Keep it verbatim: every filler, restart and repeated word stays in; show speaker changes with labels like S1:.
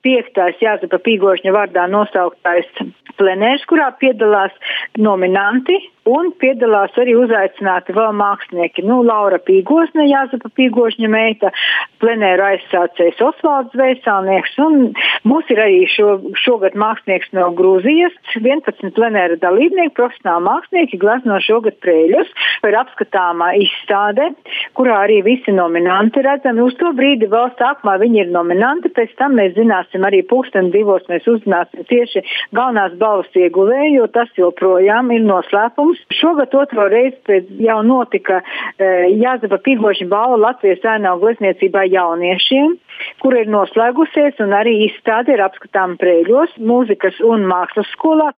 S1: piektais Jāzepa Pīgožņa vārdā nosauktais plenērs, kurā piedalās nominanti un piedalās arī uzaicināti vēl mākslinieki. Nu, Laura Pīgosne, Jāzepa Pīgožņa meita, plenēra aizsācējs Osvalds Veisālnieks, un mums ir arī šo, šogad mākslinieks no Grūzijas, vienpadsmit plenēra dalībnieki, profesionāli mākslinieki, glezno šogad Prēļus, ir apskatāmā izstāde, kurā arī visi nominanti redzami. Uz to brīdi vēl sākumā viņi ir nominanti, pēc tam mēs zināsim arī pulksten divos, mēs uzzināsim tieši galvenās balvas ieguvēju, jo tas joprojām ir noslēpums. Šogad otro reizi pēc jau notika e, Jāzepa Pīgožņa balva Latvijas ēnavu glezniecībā jauniešiem, kur ir noslēgusies, un arī izstāde ir apskatāma Prēļos, mūzikas un mākslas skolā.